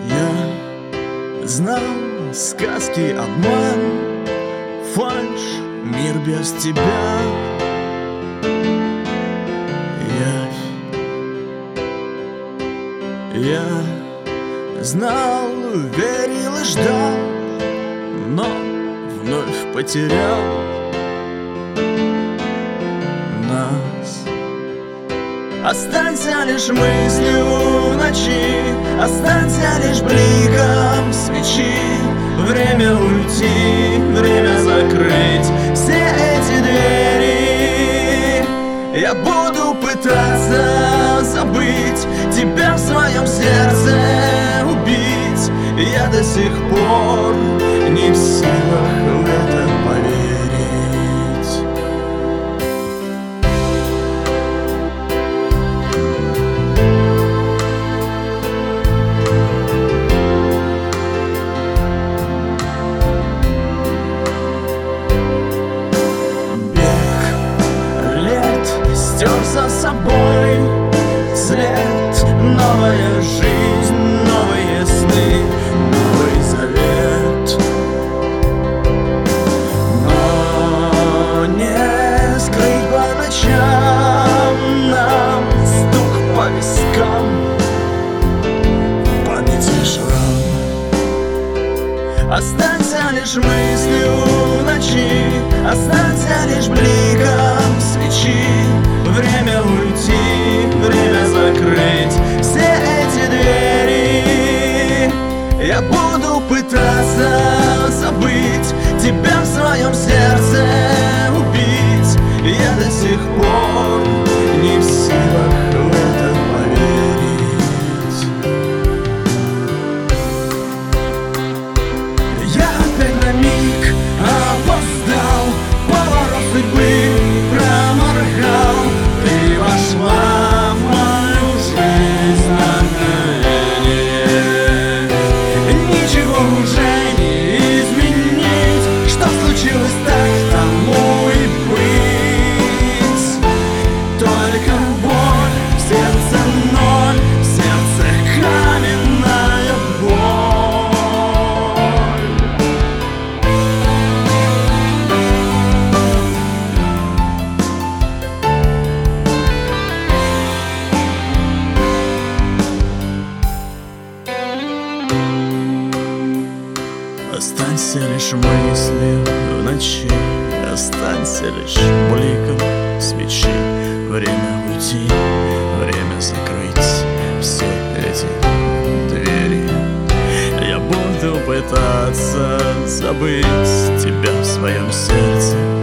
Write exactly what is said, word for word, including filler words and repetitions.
Я знал сказки, обман, фальшь, мир без тебя. Я, я знал, верил и ждал, но вновь потерял нас. Останься лишь мыслью в ночи, останься лишь бликом свечи. Время уйти, время закрыть все эти двери. Я буду пытаться забыть тебя в своем сердце, убить. Я до сих пор не в силах в это поверить. Стер за собой след, новая жизнь, новые сны, новый завет. Но не скрыть по ночам нам стук по вискам, в памяти шрам. Останься лишь мыслью в ночи, останься лишь бликом свечи. Время уйти, время закрыть все эти двери. Я буду пытаться забыть тебя в своем сердце, убить. Я до сих пор не в силах в это поверить. Я опять на миг опоздал, поворот судьбы проморгал. Ты вошла в мою жизнь на мгновение. Ничего уже не изменить, что случилось, так тому и быть. Только боль, в сердце ноль, в сердце каменная боль. Останься лишь мыслью в ночи, останься лишь бликом свечи. Время уйти, время закрыть все эти двери. Я буду пытаться забыть тебя в своем сердце,